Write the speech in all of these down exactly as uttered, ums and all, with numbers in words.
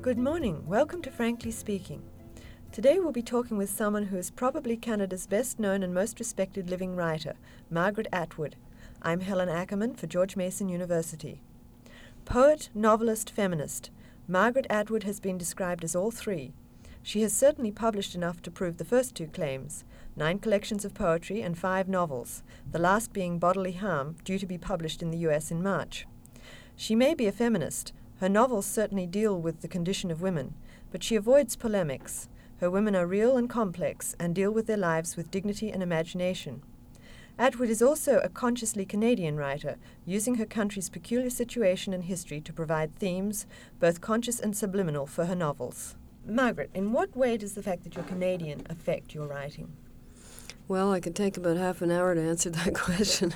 Good morning. Welcome to Frankly Speaking. Today we'll be talking with someone who is probably Canada's best known and most respected living writer, Margaret Atwood. I'm Helen Ackerman for George Mason University. Poet, novelist, feminist, Margaret Atwood has been described as all three. She has certainly published enough to prove the first two claims, nine collections of poetry and five novels, the last being Bodily Harm, due to be published in the U S in March. She may be a feminist. Her novels certainly deal with the condition of women, but she avoids polemics. Her women are real and complex and deal with their lives with dignity and imagination. Atwood is also a consciously Canadian writer, using her country's peculiar situation and history to provide themes, both conscious and subliminal, for her novels. Margaret, in what way does the fact that you're Canadian affect your writing? Well, I could take about half an hour to answer that question.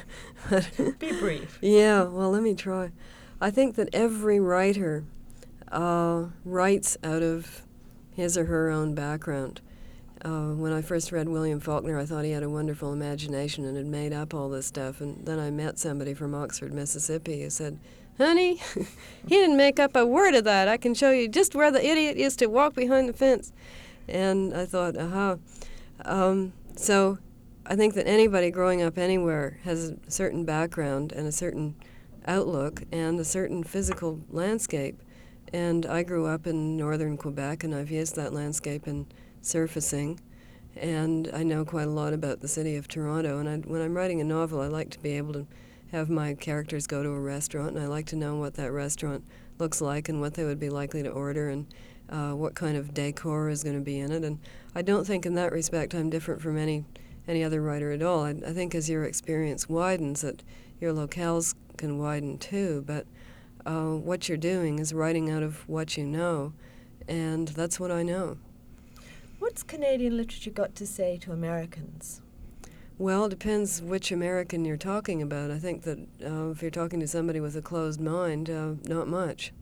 Be brief. Yeah, well, let me try. I think that every writer uh, writes out of his or her own background. Uh, when I first read William Faulkner, I thought he had a wonderful imagination and had made up all this stuff. And then I met somebody from Oxford, Mississippi, who said, "Honey, he didn't make up a word of that. I can show you just where the idiot used to walk behind the fence." And I thought, aha. Um, so I think that anybody growing up anywhere has a certain background and a certain outlook and a certain physical landscape. And I grew up in northern Quebec, and I've used that landscape in surfacing. And I know quite a lot about the city of Toronto. And I, when I'm writing a novel, I like to be able to have my characters go to a restaurant, and I like to know what that restaurant looks like and what they would be likely to order and uh, what kind of decor is going to be in it. And I don't think in that respect I'm different from any any other writer at all. I, I think as your experience widens, that your locales can widen too, but uh, what you're doing is writing out of what you know, and that's what I know. What's Canadian literature got to say to Americans? Well, it depends which American you're talking about. I think that uh, if you're talking to somebody with a closed mind, uh, not much.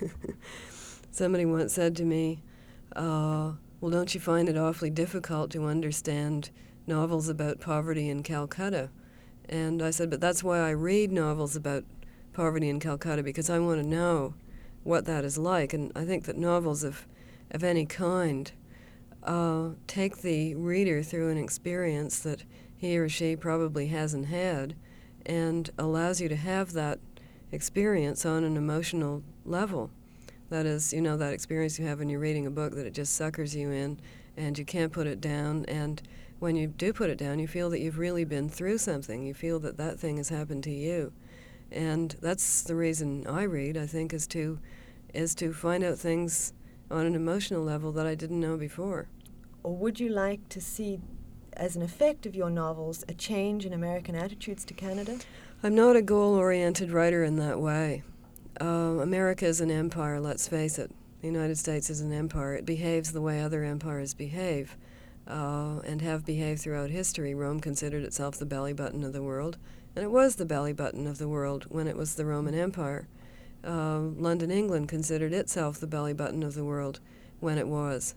Somebody once said to me, uh, well, don't you find it awfully difficult to understand novels about poverty in Calcutta? And I said, but that's why I read novels about poverty in Calcutta, because I want to know what that is like. And I think that novels of, of any kind uh, take the reader through an experience that he or she probably hasn't had, and allows you to have that experience on an emotional level. That is, you know, that experience you have when you're reading a book that it just suckers you in and you can't put it down. And when you do put it down, you feel that you've really been through something. You feel that that thing has happened to you. And that's the reason I read, I think, is to is to find out things on an emotional level that I didn't know before. Or would you like to see, as an effect of your novels, a change in American attitudes to Canada? I'm not a goal-oriented writer in that way. Uh, America is an empire, let's face it. The United States is an empire. It behaves the way other empires behave. Uh, and have behaved throughout history. Rome considered itself the belly button of the world, and it was the belly button of the world when it was the Roman Empire. Uh, London, England considered itself the belly button of the world when it was.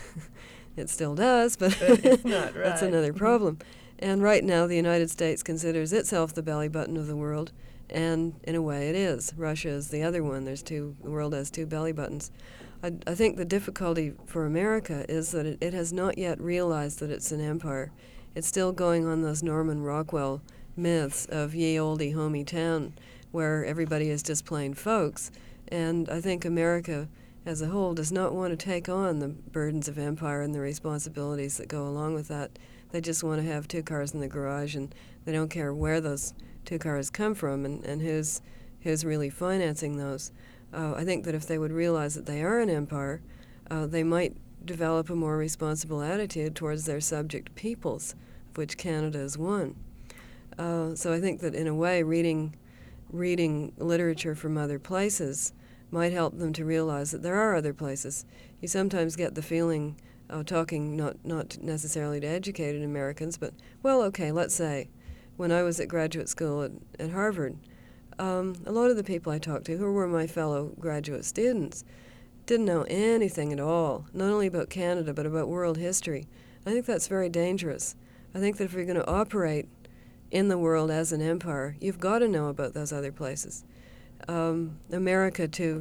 It still does, but, but it's not right. That's another problem. And right now the United States considers itself the belly button of the world, and in a way it is. Russia is the other one. There's two. The world has two belly buttons. I, I think the difficulty for America is that it, it has not yet realized that it's an empire. It's still going on those Norman Rockwell myths of ye olde homey town, where everybody is just plain folks. And I think America as a whole does not want to take on the burdens of empire and the responsibilities that go along with that. They just want to have two cars in the garage, and they don't care where those two cars come from and, and who's, who's really financing those. Uh, I think that if they would realize that they are an empire, uh, they might develop a more responsible attitude towards their subject peoples, of which Canada is one. Uh, so I think that in a way, reading, reading literature from other places might help them to realize that there are other places. You sometimes get the feeling, uh, talking not, not necessarily to educated Americans, but, well, okay, let's say, when I was at graduate school at, at Harvard, Um, a lot of the people I talked to, who were my fellow graduate students, didn't know anything at all, not only about Canada, but about world history. I think that's very dangerous. I think that if you're going to operate in the world as an empire, you've got to know about those other places. Um, America, to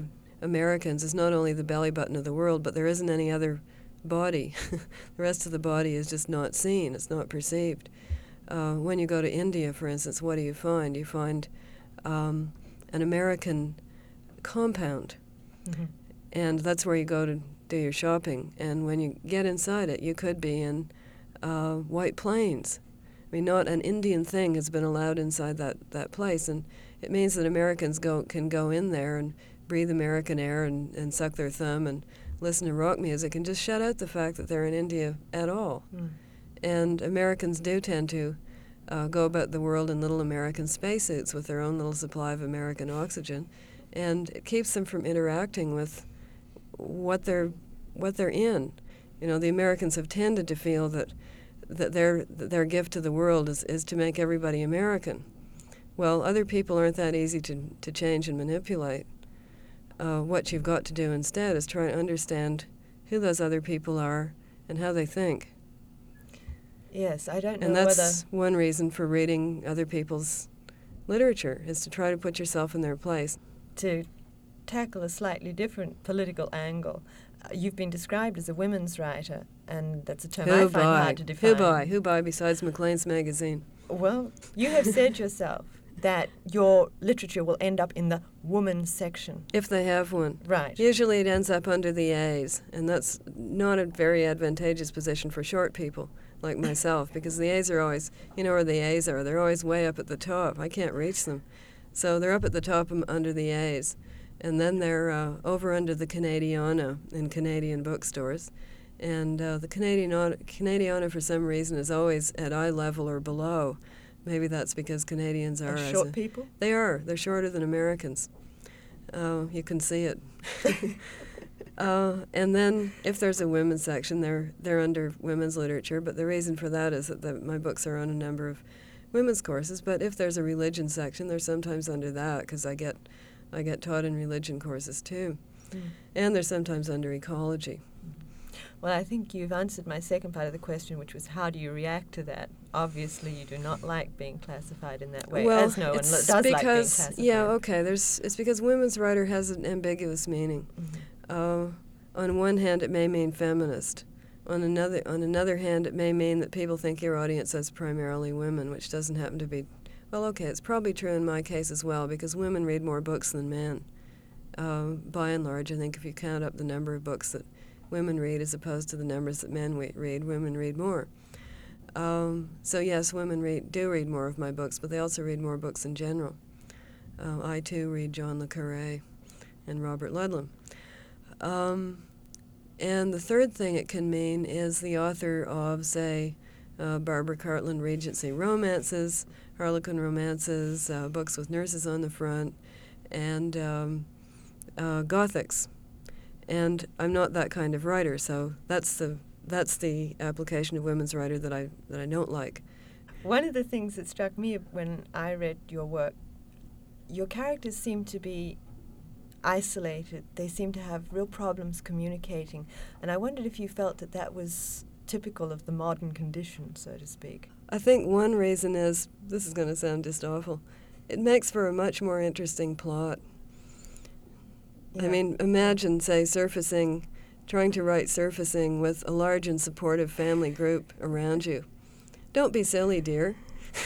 Americans is not only the belly button of the world, but there isn't any other body. The rest of the body is just not seen. It's not perceived. Uh, when you go to India, for instance, what do you find? You find um, an American compound. Mm-hmm. And that's where you go to do your shopping. And when you get inside it, you could be in uh, White Plains. I mean, not an Indian thing has been allowed inside that, that place. And it means that Americans go can go in there and breathe American air and, and suck their thumb and listen to rock music and just shut out the fact that they're in India at all. Mm. And Americans do tend to uh, go about the world in little American spacesuits with their own little supply of American oxygen. And it keeps them from interacting with what they're what they're in. You know, the Americans have tended to feel that that their that their gift to the world is, is to make everybody American. Well, other people aren't that easy to, to change and manipulate. Uh, what you've got to do instead is try to understand who those other people are and how they think. Yes, I don't know and that's whether... one reason for reading other people's literature, is to try to put yourself in their place. To tackle a slightly different political angle, uh, you've been described as a women's writer, and that's a term who I find by? hard to define. Who by? Who by besides Maclean's magazine? Well, you have said yourself that your literature will end up in the woman section. If they have one. Right. Usually it ends up under the A's, and that's not a very advantageous position for short people like myself, because the A's are always, you know where the A's are, they're always way up at the top. I can't reach them. So they're up at the top um, under the A's, and then they're uh, over under the Canadiana in Canadian bookstores. And uh, the Canadiana, Canadiana, for some reason, is always at eye level or below. Maybe that's because Canadians are... Are short as a, people? They are. They're shorter than Americans. Uh, you can see it. uh, and then if there's a women's section, they're they're under women's literature, but the reason for that is that the, my books are on a number of women's courses. But if there's a religion section, they're sometimes under that, because I get, I get taught in religion courses too. Mm. And they're sometimes under ecology. Well, I think you've answered my second part of the question, which was how do you react to that? Obviously, you do not like being classified in that way, well, as no one it's lo- does because, like being classified. Yeah, okay. There's it's because women's writer has an ambiguous meaning. Mm-hmm. Uh, on one hand, it may mean feminist. On another, on another hand, it may mean that people think your audience is primarily women, which doesn't happen to be. Well, okay, it's probably true in my case as well, because women read more books than men. Uh, by and large, I think if you count up the number of books that women read as opposed to the numbers that men we- read, women read more. Um, so yes, women read, do read more of my books, but they also read more books in general. Uh, I too read John le Carré and Robert Ludlum. Um, and the third thing it can mean is the author of, say, uh, Barbara Cartland Regency romances, Harlequin romances, uh, books with nurses on the front, and um, uh, Gothics. And I'm not that kind of writer, so that's the that's the application of women's writer that I that I don't like. One of the things that struck me when I read your work, your characters seem to be isolated. They seem to have real problems communicating, and I wondered if you felt that that was typical of the modern condition, so to speak. I think one reason is, this is going to sound just awful, it makes for a much more interesting plot. Yeah. I mean, imagine, say, surfacing, trying to write surfacing with a large and supportive family group around you. Don't be silly, dear.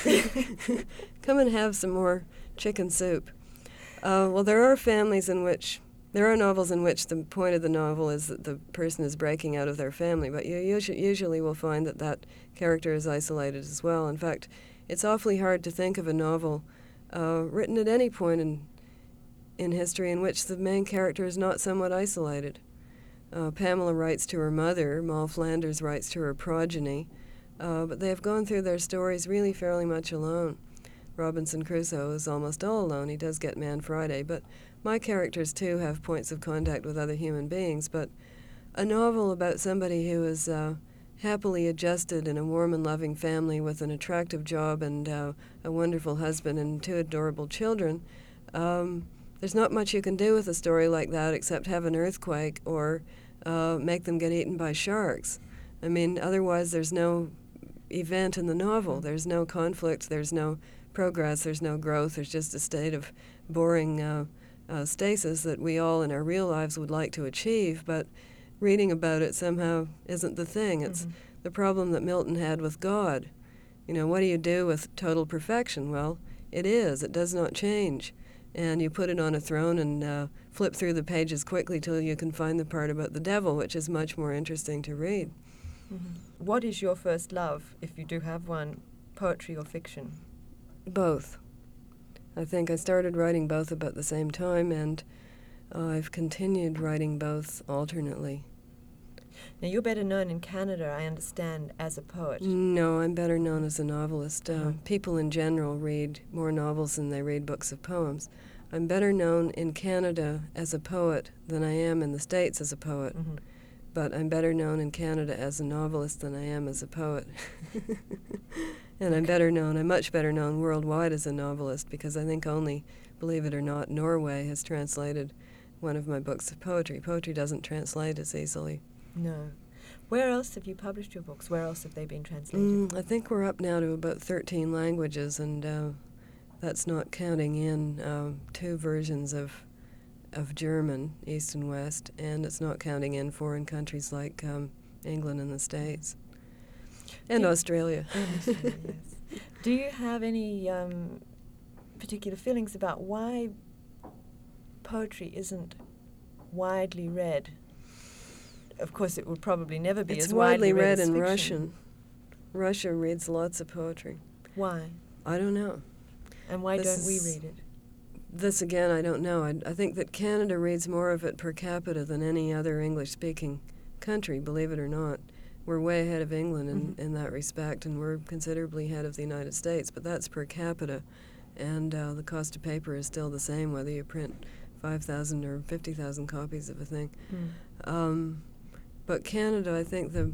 Come and have some more chicken soup. Uh, well, there are families in which, there are novels in which the point of the novel is that the person is breaking out of their family, but you usually, usually will find that that character is isolated as well. In fact, it's awfully hard to think of a novel uh, written at any point in in history in which the main character is not somewhat isolated. Uh, Pamela writes to her mother, Moll Flanders writes to her progeny, uh, but they have gone through their stories really fairly much alone. Robinson Crusoe is almost all alone. He does get Man Friday, but my characters too have points of contact with other human beings. But a novel about somebody who is uh, happily adjusted in a warm and loving family with an attractive job and uh, a wonderful husband and two adorable children, um, there's not much you can do with a story like that except have an earthquake or uh, make them get eaten by sharks. I mean, otherwise there's no event in the novel. There's no conflict, there's no progress, there's no growth, there's just a state of boring uh, uh, stasis that we all in our real lives would like to achieve, but reading about it somehow isn't the thing. It's Mhm. the problem that Milton had with God. You know, what do you do with total perfection? Well, it is. It does not change. And you put it on a throne and uh, flip through the pages quickly till you can find the part about the devil, which is much more interesting to read. Mm-hmm. What is your first love, if you do have one, poetry or fiction? Both. I think I started writing both about the same time, and uh, I've continued writing both alternately. Now, you're better known in Canada, I understand, as a poet. No, I'm better known as a novelist. Uh, Uh-huh. People in general read more novels than they read books of poems. I'm better known in Canada as a poet than I am in the States as a poet. Mm-hmm. But I'm better known in Canada as a novelist than I am as a poet. And I'm better known, I'm much better known worldwide as a novelist, because I think only, believe it or not, Norway has translated one of my books of poetry. Poetry doesn't translate as easily. No. Where else have you published your books? Where else have they been translated? Mm, I think we're up now to about thirteen languages, and uh, that's not counting in um, two versions of of German, East and West, and it's not counting in foreign countries like um, England and the States. And Yeah. Australia. And Australia, yes. Do you have any um, particular feelings about why poetry isn't widely read? Of course, it would probably never be It's as widely, widely read as in fiction. Russian. Russia reads lots of poetry. Why? I don't know. And why This don't we is- read it? This again, I don't know. I, I think that Canada reads more of it per capita than any other English-speaking country, believe it or not. We're way ahead of England in, Mhm. in that respect, and we're considerably ahead of the United States, but that's per capita. And uh, the cost of paper is still the same, whether you print five thousand or fifty thousand copies of a thing. Mm. Um, but Canada, I think the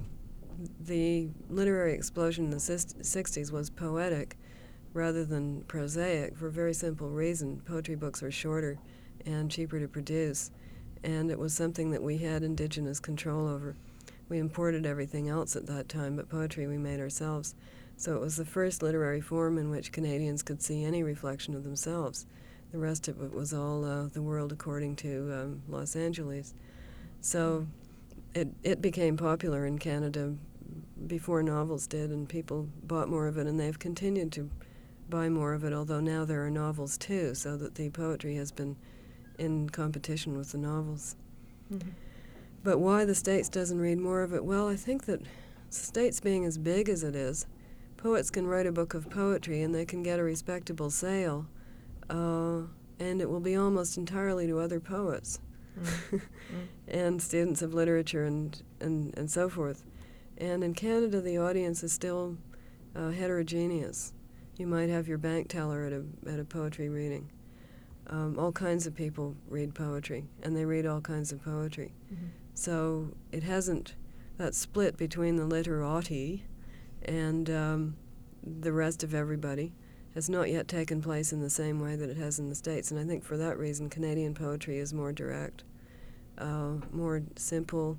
the literary explosion in the sis- sixties was poetic rather than prosaic, for a very simple reason. Poetry books are shorter and cheaper to produce, and it was something that we had indigenous control over. We imported everything else at that time, but poetry we made ourselves. So it was the first literary form in which Canadians could see any reflection of themselves. The rest of it was all uh, the world according to um, Los Angeles. So it, it became popular in Canada before novels did, and people bought more of it, and they've continued to buy more of it, although now there are novels too, so that the poetry has been in competition with the novels. Mhm. But why the States doesn't read more of it? Well, I think that the States being as big as it is, poets can write a book of poetry and they can get a respectable sale, uh, and it will be almost entirely to other poets Mm. Mm. and students of literature and, and, and so forth. And in Canada, the audience is still uh, heterogeneous. You might have your bank teller at a, at a poetry reading. Um, all kinds of people read poetry, and they read all kinds of poetry. Mhm. So it hasn't, that split between the literati and um, the rest of everybody has not yet taken place in the same way that it has in the States. And I think for that reason, Canadian poetry is more direct, uh, more simple,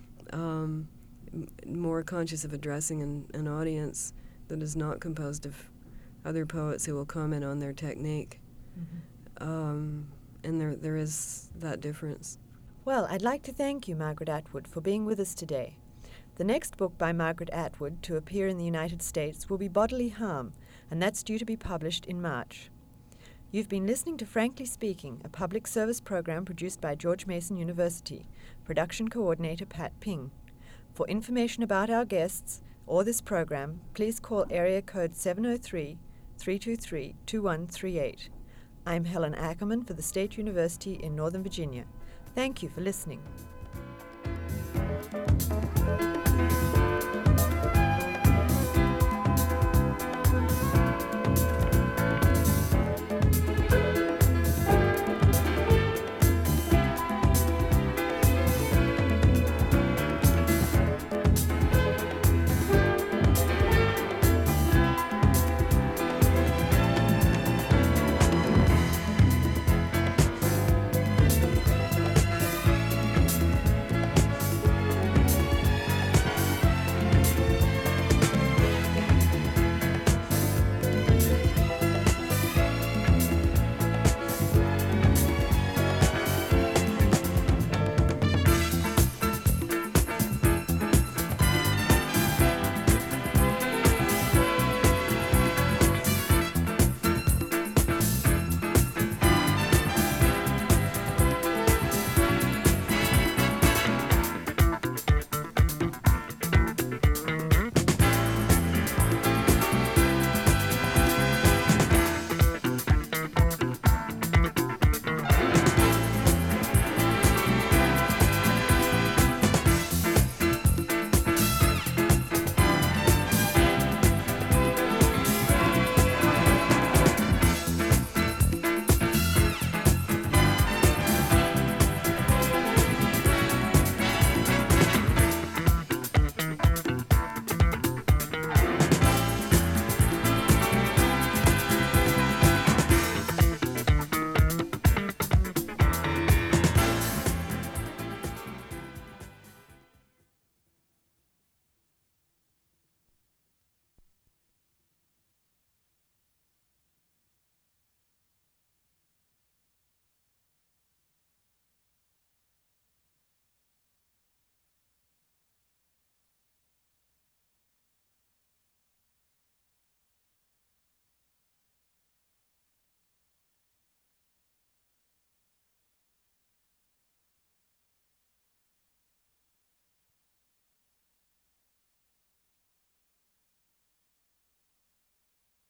um, m- more conscious of addressing an, an audience that is not composed of other poets who will comment on their technique. Mhm. Um, and there, there is that difference. Well, I'd like to thank you, Margaret Atwood, for being with us today. The next book by Margaret Atwood to appear in the United States will be Bodily Harm, and that's due to be published in March. You've been listening to Frankly Speaking, a public service program produced by George Mason University. Production coordinator Pat Ping. For information about our guests or this program, please call area code seven oh three, three two three, two one three eight. I'm Helen Ackerman for the State University in Northern Virginia. Thank you for listening.